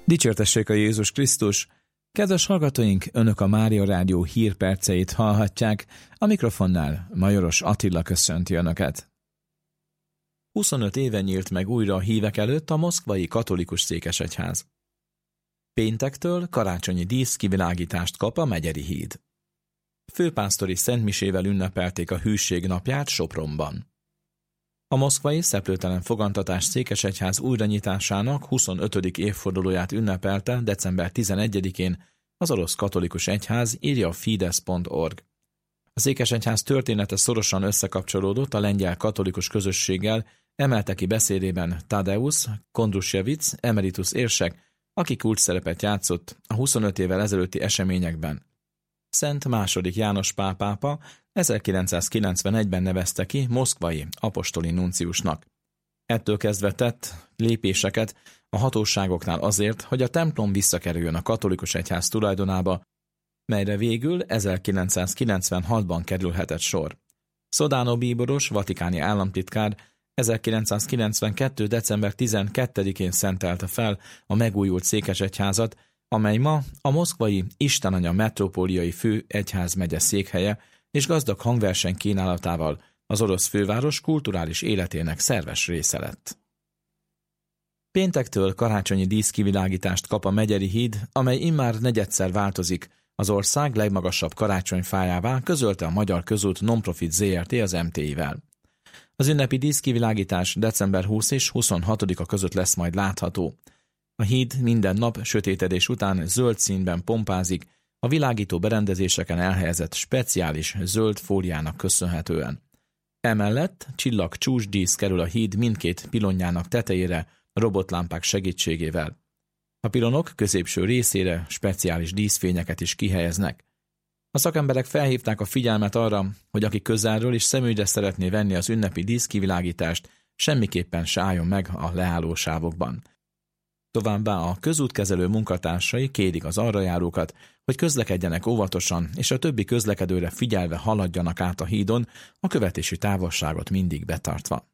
Dicsértessék a Jézus Krisztus! Kedves hallgatóink, Önök a Mária Rádió hírperceit hallhatják, a mikrofonnál Majoros Attila köszönti Önöket. 25 éve nyílt meg újra a hívek előtt a moszkvai katolikus székesegyház. Péntektől karácsonyi díszkivilágítást kap a Megyeri híd. Főpásztori szentmisével ünnepelték a Hűség napját Sopronban. A moszkvai Szeplőtelen Fogantatás székesegyház újranyitásának 25. évfordulóját ünnepelte december 11-én az orosz katolikus egyház, írja a Fidesz.org. A székesegyház története szorosan összekapcsolódott a lengyel katolikus közösséggel, emelte ki beszédében Tadeusz Kondruszewicz emeritus érsek, aki kulcsszerepet játszott a 25 évvel ezelőtti eseményekben. Szent II. János Pál pápa 1991-ben nevezte ki moszkvai apostoli nunciusnak. Ettől kezdve tett lépéseket a hatóságoknál azért, hogy a templom visszakerüljön a katolikus egyház tulajdonába, melyre végül 1996-ban kerülhetett sor. Szodánó bíboros, vatikáni államtitkár 1992. december 12-én szentelte fel a megújult székesegyházat, amely ma a moszkvai Istenanya metropóliai fő egyházmegye székhelye, és gazdag hangverseny kínálatával az orosz főváros kulturális életének szerves része lett. Péntektől karácsonyi díszkivilágítást kap a Megyeri híd, amely immár negyedszer változik az ország legmagasabb karácsonyfájává, közölte a Magyar Közút Nonprofit Zrt. Az MTI-vel. Az ünnepi díszkivilágítás december 20 és 26-a között lesz majd látható. A híd minden nap sötétedés után zöld színben pompázik, a világító berendezéseken elhelyezett speciális zöld fóliának köszönhetően. Emellett csillag-csúcsdísz kerül a híd mindkét pilonjának tetejére robotlámpák segítségével. A pilonok középső részére speciális díszfényeket is kihelyeznek. A szakemberek felhívták a figyelmet arra, hogy aki közelről is szemügyre szeretné venni az ünnepi díszkivilágítást, semmiképpen se álljon meg a leállósávokban. Továbbá a közútkezelő munkatársai kérik az arrajárókat, hogy közlekedjenek óvatosan, és a többi közlekedőre figyelve haladjanak át a hídon, a követési távolságot mindig betartva.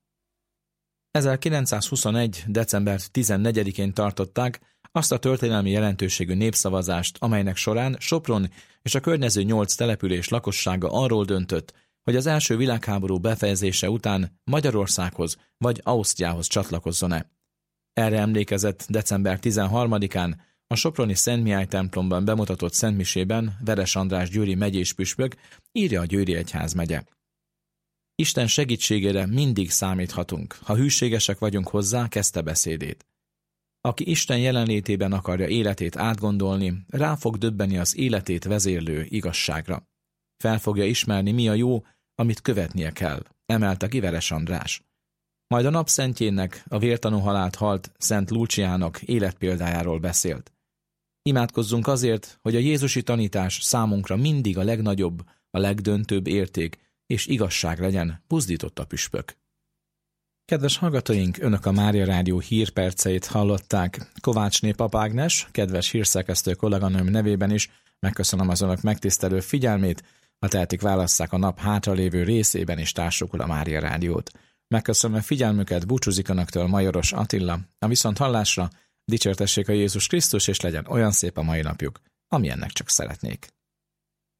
1921. december 14-én tartották azt a történelmi jelentőségű népszavazást, amelynek során Sopron és a környező 8 település lakossága arról döntött, hogy az első világháború befejezése után Magyarországhoz vagy Ausztriához csatlakozzon-e. Erre emlékezett december 13-án a soproni Szent Mihály templomban bemutatott szentmisében Veres András győri megyés püspök, írja a Győri Egyházmegye. Isten segítségére mindig számíthatunk, ha hűségesek vagyunk hozzá, kezdte beszédét. Aki Isten jelenlétében akarja életét átgondolni, rá fog döbbeni az életét vezérlő igazságra. Fel fogja ismerni, mi a jó, amit követnie kell, emelte ki Veres András. Majd a napszentjének, a vértanú halált halt Szent Luciának életpéldájáról beszélt. Imádkozzunk azért, hogy a jézusi tanítás számunkra mindig a legnagyobb, a legdöntőbb érték és igazság legyen, buzdított a püspök. Kedves hallgatóink, Önök a Mária Rádió hírperceit hallották. Kovácsné Pap Ágnes, kedves hírszerkesztő kolléganőm nevében is megköszönöm az Önök megtisztelő figyelmét, ha tehetik, válasszák a nap hátralévő részében is társukul a Mária Rádiót. Megköszönöm a figyelmüket, búcsúzik Önöktől Majoros Attila. A viszonthallásra, dicsértessék a Jézus Krisztus, és legyen olyan szép a mai napjuk, amilyennek csak szeretnék.